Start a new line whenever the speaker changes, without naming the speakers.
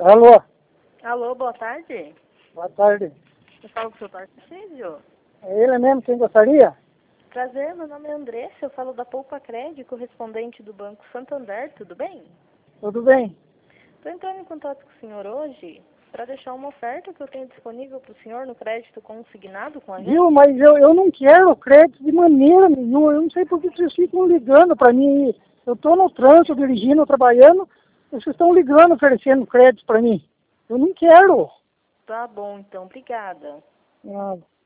Alô,
Alô, boa tarde.
boa tarde.
Eu falo com o seu Tarcísio.
É ele mesmo quem gostaria?
Prazer, meu nome é Andressa, eu falo da Poupa Crédito, correspondente do Banco Santander, tudo bem?
Tudo bem?
Estou entrando em contato com o senhor hoje para deixar uma oferta que eu tenho disponível para o senhor no crédito consignado com a gente.
Viu, mas eu não quero crédito de maneira nenhuma. Eu não sei por que vocês ficam ligando para mim. Eu estou no trânsito, dirigindo, trabalhando. Vocês estão ligando, oferecendo crédito para mim. Eu não quero.
Tá bom, então, obrigada.
Nada.